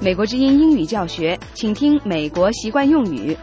美国之音英语教学，请听美国习惯用语。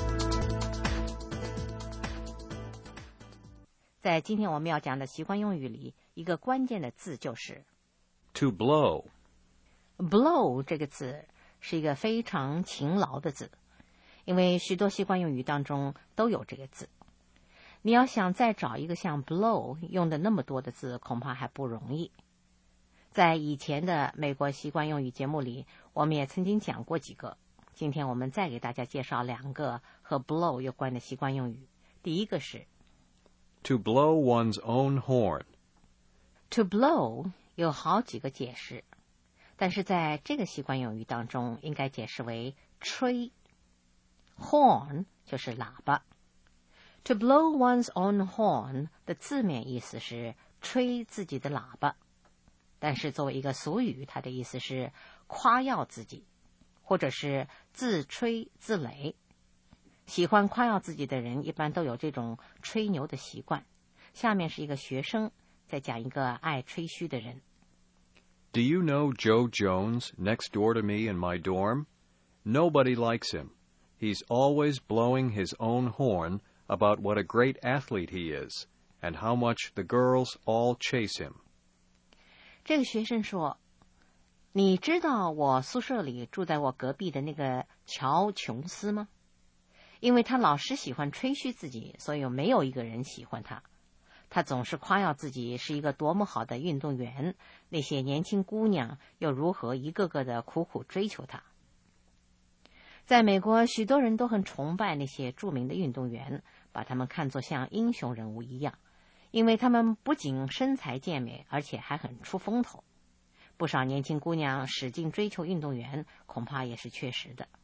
在今天我们要讲的习惯用语里，一个关键的字就是 to blow。blow 这个字是一个非常勤劳的字，因为许多习惯用语当中都有这个字。你要想再找一个像 blow 用的那么多的字，恐怕还不容易。在以前的美国习惯用语节目里，我们也曾经讲过几个。今天我们再给大家介绍两个和 blow 有关的习惯用语。第一个是 to blow one's own horn。 to blow 有好几个解释，但是在这个习惯用语当中应该解释为吹。 horn 就是喇叭。 to blow one's own horn 的字面意思是吹自己的喇叭，但是作为一个俗语，它的意思是夸耀自己，或者是自吹自擂。喜欢夸耀自己的人一般都有这种吹牛的习惯。下面是一个学生在讲一个爱吹嘘的人。 Do you know Joe Jones next door to me in my dorm? Nobody likes him. He's always blowing his own horn about what a great athlete he is, and how much the girls all chase him. 这个学生说，你知道我宿舍里住在我隔壁的那个乔琼斯吗？因为他老是喜欢吹嘘自己，所以没有一个人喜欢他。他总是夸耀自己是一个多么好的运动员，那些年轻姑娘又如何一个个的苦苦追求他。在美国，许多人都很崇拜那些著名的运动员，把他们看作像英雄人物一样，因为他们不仅身材健美，而且还很出风头。不少年轻姑娘使劲追求运动员，恐怕也是确实的。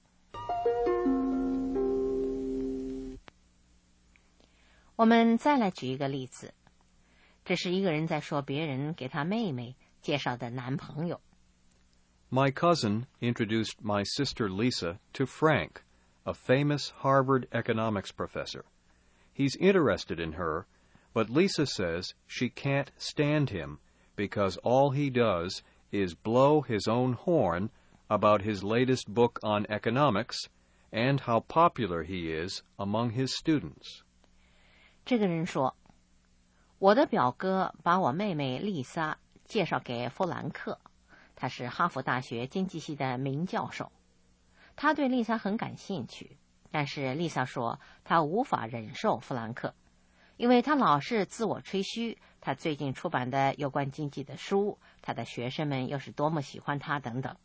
我们再来举一个例子，这是一个人在说别人给他妹妹介绍的男朋友。 My cousin introduced my sister Lisa to Frank, a famous Harvard economics professor. He's interested in her, but Lisa says she can't stand him because all he does is blow his own horn about his latest book on economics and how popular he is among his students. 这个人说，我的表哥把我妹妹丽莎介绍给弗兰克，他是哈佛大学经济系的名教授。他对丽莎很感兴趣，但是丽莎说她无法忍受弗兰克，因为他老是自我吹嘘他最近出版的有关经济的书，他的学生们又是多么喜欢他等等。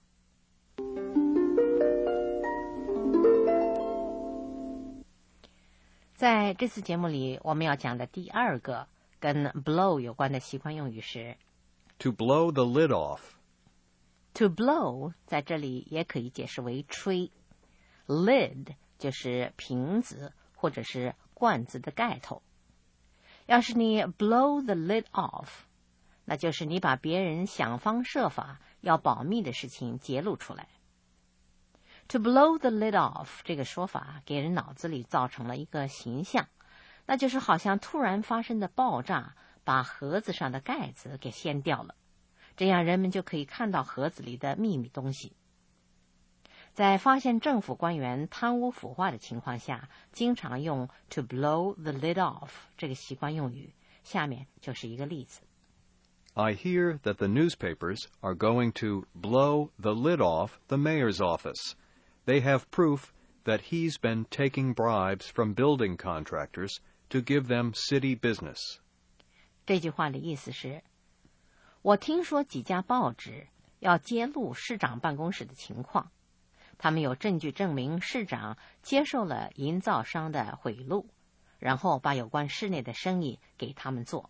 在这次节目里，我们要讲的第二个跟 blow 有关的习惯用语是 to blow the lid off. to blow 在这里也可以解释为吹。 lid 就是瓶子或者是罐子的盖头。要是你 blow the lid off， 那就是你把别人想方设法要保密的事情揭露出来。To blow the lid off 这个说法给人脑子里造成了一个形象，那就是好像突然发生的爆炸把盒子上的盖子给掀掉了，这样人们就可以看到盒子里的秘密东西。在发现政府官员贪污腐化的情况下，经常用 to blow the lid off 这个习惯用语。下面就是一个例子。 I hear that the newspapers are going to blow the lid off the mayor's office. They have proof that he's been taking bribes from building contractors to give them city business. 这句话的意思是，我听说几家报纸要揭露市长办公室的情况，他们有证据证明市长接受了营造商的贿赂，然后把有关室内的生意给他们做。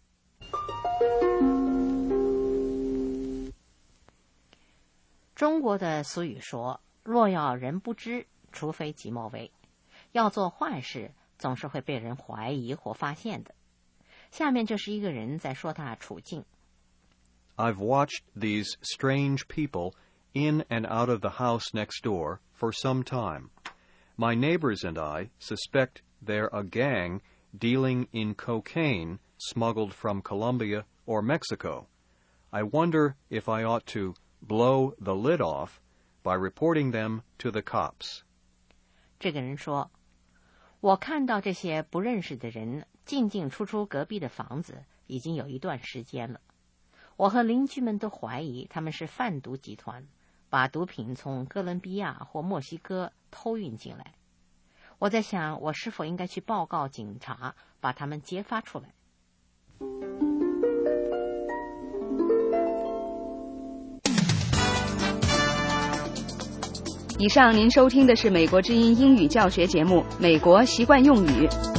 中国的俗语说，若要人不知，除非己莫为。要做坏事总是会被人怀疑或发现的。下面就是一个人在说他处境。 I've watched these strange people in and out of the house next door for some time. My neighbors and I suspect they're a gang dealing in cocaine smuggled from Colombia or Mexico. I wonder if I ought to blow the lid off by reporting them to the cops. 这个人说，我看到这些不认识的人进进出出隔壁的房子已经有一段时间了。我和邻居们都怀疑他们是贩毒集团，把毒品从哥伦比亚或墨西哥偷运进来。我在想，我是否应该去报告警察，把他们揭发出来。 以上您收听的是美国之音英语教学节目《美国习惯用语》。